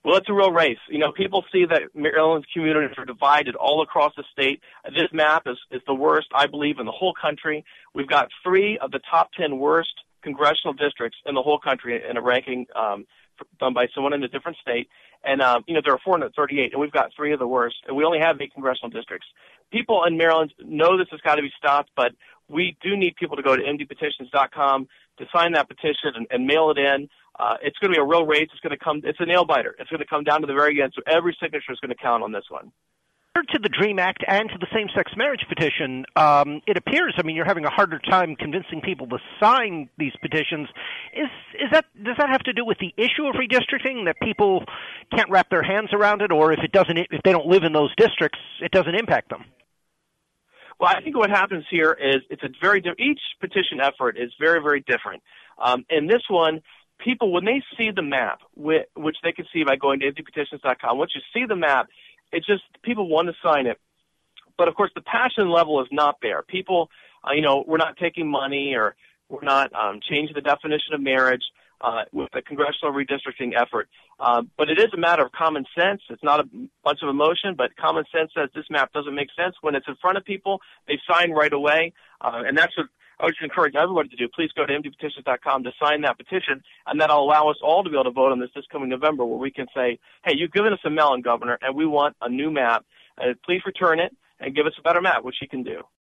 Well, it's a real race. You know, people see that Maryland's communities are divided all across the state. This map is the worst, I believe, in the whole country. We've got 3 of the top 10 worst congressional districts in the whole country in a ranking done by someone in a different state. And, you know, there are 438, and we've got 3 of the worst, and we only have 8 congressional districts. People in Maryland know this has got to be stopped, but we do need people to go to mdpetitions.com to sign that petition and mail it in. It's going to be a real race. It's a nail biter. It's going to come down to the very end, so every signature is going to count on this one. To the DREAM Act and to the same-sex marriage petition, it appears, I mean, you're having a harder time convincing people to sign these petitions. Does that have to do with the issue of redistricting, that people can't wrap their hands around it, or if they don't live in those districts, it doesn't impact them? Well, I think what happens here is each petition effort is very, very different. In this one, people, when they see the map, which they can see by going to mdpetitions.com, once you see the map, it's just people want to sign it. But, of course, the passion level is not there. People, we're not taking money, or we're not changing the definition of marriage with the congressional redistricting effort. But it is a matter of common sense. It's not a bunch of emotion, but common sense says this map doesn't make sense. When it's in front of people, they sign right away. And that's what I would just encourage everybody to do. Please go to mdpetitions.com to sign that petition, and that'll allow us all to be able to vote on this coming November, where we can say, hey, you've given us a melon, Governor, and we want a new map. Please return it and give us a better map, which you can do.